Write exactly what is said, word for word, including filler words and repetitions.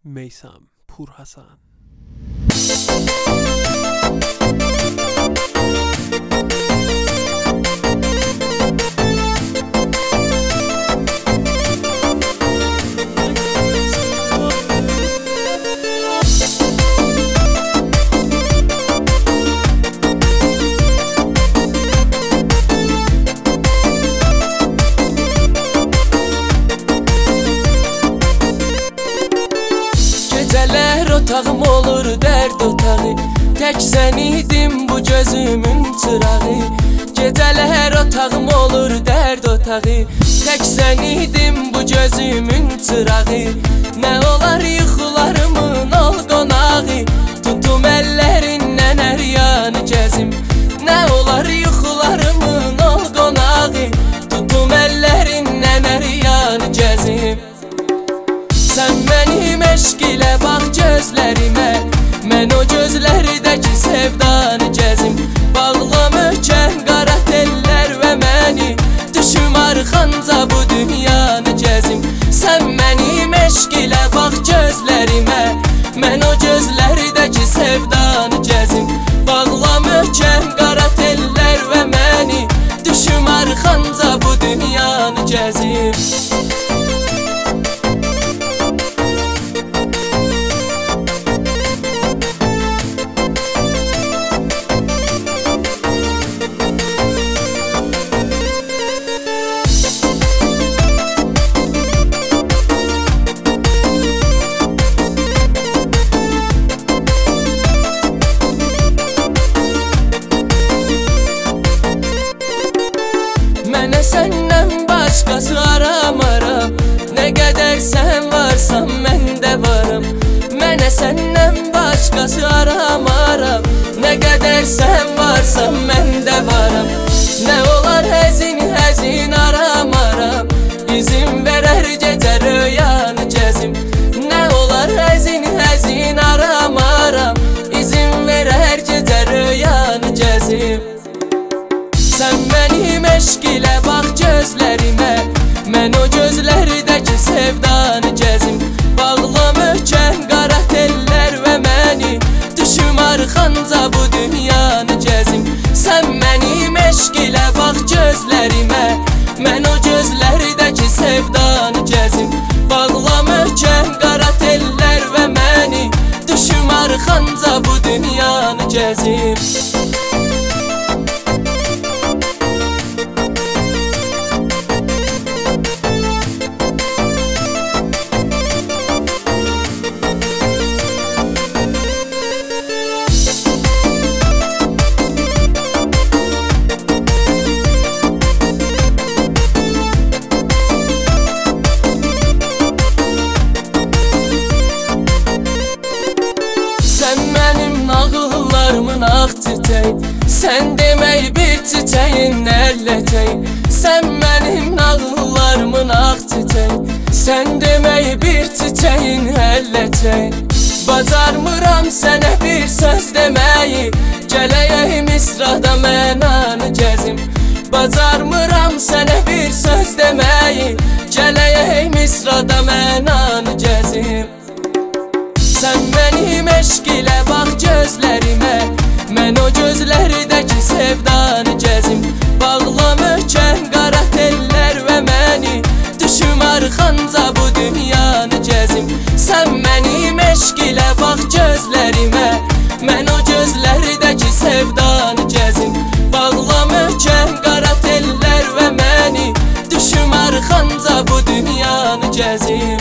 Meysam Purhasan. Geceler otağım olur dert otağı, tek sen idim bu gözümün çırağı. Geceler otağım olur dert otağı, tek sen idim bu gözümün çırağı. Ne olar yuxularımın ol qonağı, tutum ellerinden her yanı gezim. Ne olar yuxularımın ol qonağı, tutum ellerinden her yanı gezim. Sen benim eşq ilə bax gözlərimə, mən o gözlərdəki sevdanı gəzim. Bağla möhkəm qara tellər və məni, düşüm arxanca bu dünyanı gəzim. Sən mənim eşq ilə bax gözlərimə, mən o gözlərdəki sevdanı gəzim. Bağla möhkəm qara tellər və məni, düşüm arxanca bu dünyanı gəzim. Mənə səndən başqası aramaram, nə qədər sən varsan məndə varım. Mənə səndən başqası aramaram, nə qədər sən varsan məndə varım. Nə olar həzin həzin aramaram, izin verər gecə röyanı gəzim. Nə olar həzin həzin aramaram, izin verər gecə röyanı gəzim. Sən mənim eşq ilə bax gözlərimə, mən o gözlərdəki sevdanı gəzim. Bağla möhkəm qara tellər və məni, düşüm arxanca bu dünyanı gəzim. Sən mənim eşq ilə bax gözlərimə, mən o gözlərdəki sevdanı gəzim. Bağla möhkəm qara tellər və məni, düşüm arxanca bu dünyanı gəzim. Sən mənim nağıllarımın ağ çiçək, sən demək bir çiçəyin əlləçək. Sən mənim nağıllarımın ağ çiçək, sən demək bir çiçəyin əlləçək. Bacarmıram sənə bir söz deməyi, gələyək misrada mənanı gəzim. Bacarmıram sənə bir söz deməyi, gələyək misrada mənanı gəzim. Sən mənim eşq ilə bax gözlərimə, mən o gözlərdəki sevdanı gəzim. Bağla möhkəm qara tellər və məni, düşüm arxanca bu dünyanı gəzim. Sən mənim eşq ilə bax gözlərimə, mən o gözlərdəki sevdanı gəzim. Bağla möhkəm qara tellər və məni, düşüm arxanca bu dünyanı gəzim.